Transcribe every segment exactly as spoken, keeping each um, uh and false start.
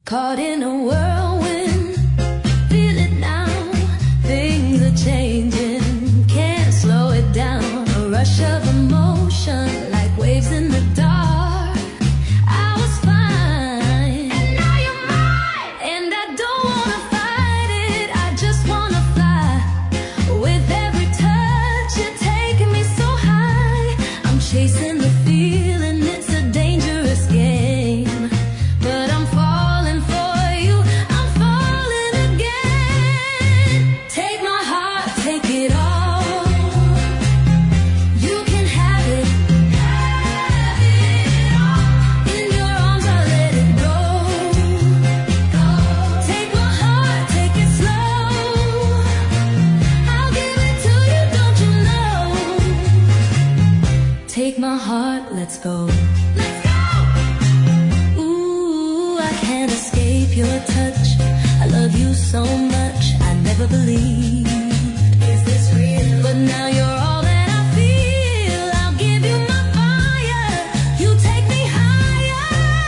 Caught in a whirlwind, feel it now. Things are changing, can't slow it down. A rush of emotion, like waves in the dark. I was fine, and now you're mine. And I don't wanna fight it, I just wanna fly. With every touch, you're taking me so high. I'm chasing the feeling, it's a dangerous game. But I'm falling for you, I'm falling again. Take my heart, take it all. You can have it, have it all. In your arms I'll let it go. Take my heart, take it slow. I'll give it to you, don't you know? Take my heart, let's go. Let's go! Ooh, I can't escape your touch. I love you so much, I never believed. Is this real? But now you're all that I feel. I'll give you my fire. You take me higher.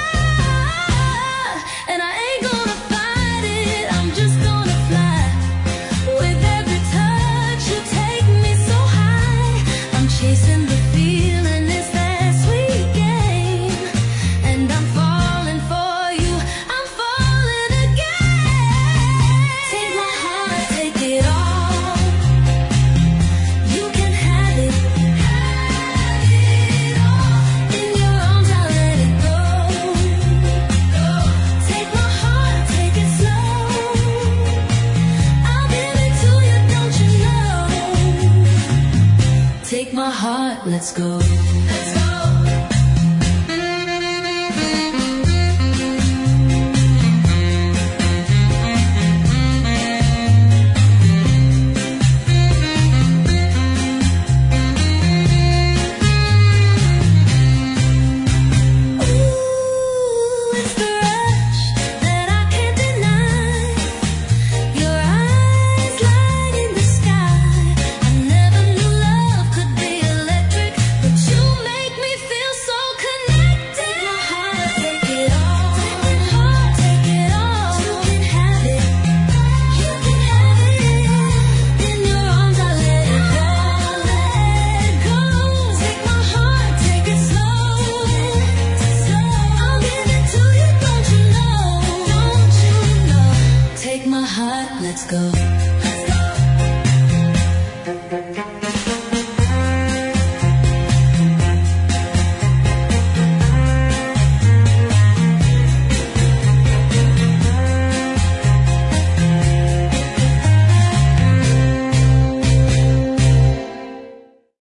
And I ain't gonna fight it, I'm just gonna fly. With every touch, you take me so high. I'm chasing the feeling, it's that sweet game. And I'm falling for you, I'm falling again. Take my heart, take it all. You can have it, have it all. In your arms I'll let it go. Take my heart, take it slow. I'll give it to you, don't you know? Take my heart, let's go. Let's go. Ooh, it's the rush that I can't deny. Your eyes light in the sky. I never knew love could be electric, but you make me feel so connected. Take my heart, take it all. Take my heart, take it all. You can have it, you can have it. In your arms I'll let it go, let it go. Take my heart, take it slow, slow. I'll give it to you, don't you know, don't you know? Take my heart, let's go.